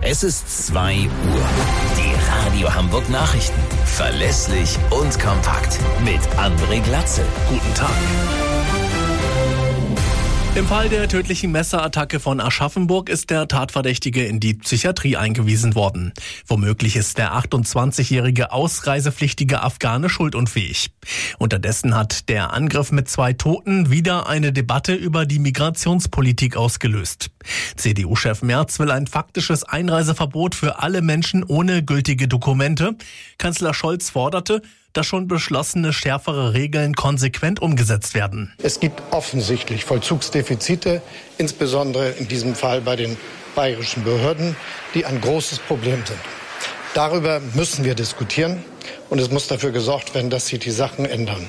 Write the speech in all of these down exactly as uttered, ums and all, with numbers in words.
Es ist zwei Uhr. Die Radio Hamburg Nachrichten. Verlässlich und kompakt. Mit André Glatzel. Guten Tag. Im Fall der tödlichen Messerattacke von Aschaffenburg ist der Tatverdächtige in die Psychiatrie eingewiesen worden. Womöglich ist der achtundzwanzigjährige ausreisepflichtige Afghane schuldunfähig. Unterdessen hat der Angriff mit zwei Toten wieder eine Debatte über die Migrationspolitik ausgelöst. C D U-Chef Merz will ein faktisches Einreiseverbot für alle Menschen ohne gültige Dokumente. Kanzler Scholz forderte, dass schon beschlossene schärfere Regeln konsequent umgesetzt werden. Es gibt offensichtlich Vollzugsdefizite, insbesondere in diesem Fall bei den bayerischen Behörden, die ein großes Problem sind. Darüber müssen wir diskutieren und es muss dafür gesorgt werden, dass sich die Sachen ändern.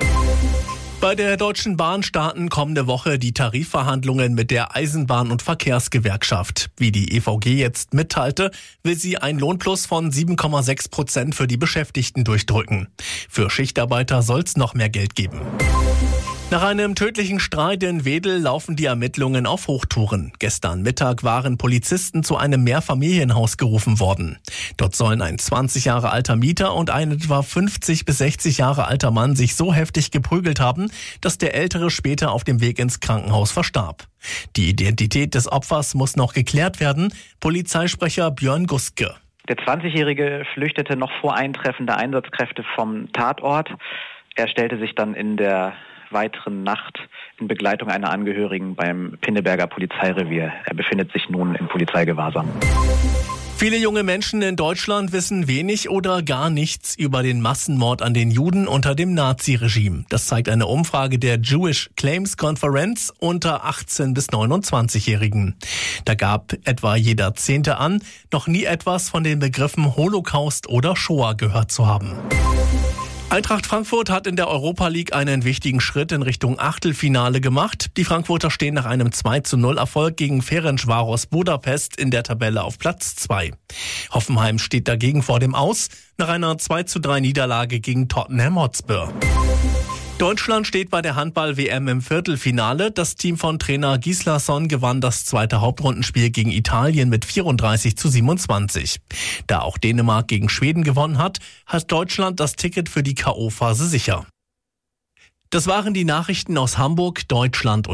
Bei der Deutschen Bahn starten kommende Woche die Tarifverhandlungen mit der Eisenbahn- und Verkehrsgewerkschaft. Wie die E V G jetzt mitteilte, will sie ein Lohnplus von sieben Komma sechs Prozent für die Beschäftigten durchdrücken. Für Schichtarbeiter soll es noch mehr Geld geben. Nach einem tödlichen Streit in Wedel laufen die Ermittlungen auf Hochtouren. Gestern Mittag waren Polizisten zu einem Mehrfamilienhaus gerufen worden. Dort sollen ein zwanzig Jahre alter Mieter und ein etwa fünfzig bis sechzig Jahre alter Mann sich so heftig geprügelt haben, dass der Ältere später auf dem Weg ins Krankenhaus verstarb. Die Identität des Opfers muss noch geklärt werden. Polizeisprecher Björn Guske. Der zwanzigjährige flüchtete noch vor Eintreffen der Einsatzkräfte vom Tatort. Er stellte sich dann in der weiteren Nacht in Begleitung einer Angehörigen beim Pinneberger Polizeirevier. Er befindet sich nun im Polizeigewahrsam. Viele junge Menschen in Deutschland wissen wenig oder gar nichts über den Massenmord an den Juden unter dem Naziregime. Das zeigt eine Umfrage der Jewish Claims Conference unter achtzehn- bis neunundzwanzigjährigen. Da gab etwa jeder Zehnte an, noch nie etwas von den Begriffen Holocaust oder Shoah gehört zu haben. Eintracht Frankfurt hat in der Europa League einen wichtigen Schritt in Richtung Achtelfinale gemacht. Die Frankfurter stehen nach einem zwei zu null Erfolg gegen Ferencváros Budapest in der Tabelle auf Platz zwei. Hoffenheim steht dagegen vor dem Aus nach einer zwei zu drei Niederlage gegen Tottenham Hotspur. Deutschland steht bei der Handball-W M im Viertelfinale. Das Team von Trainer Gislason gewann das zweite Hauptrundenspiel gegen Italien mit vierunddreißig zu siebenundzwanzig. Da auch Dänemark gegen Schweden gewonnen hat, hat Deutschland das Ticket für die K O-Phase sicher. Das waren die Nachrichten aus Hamburg, Deutschland und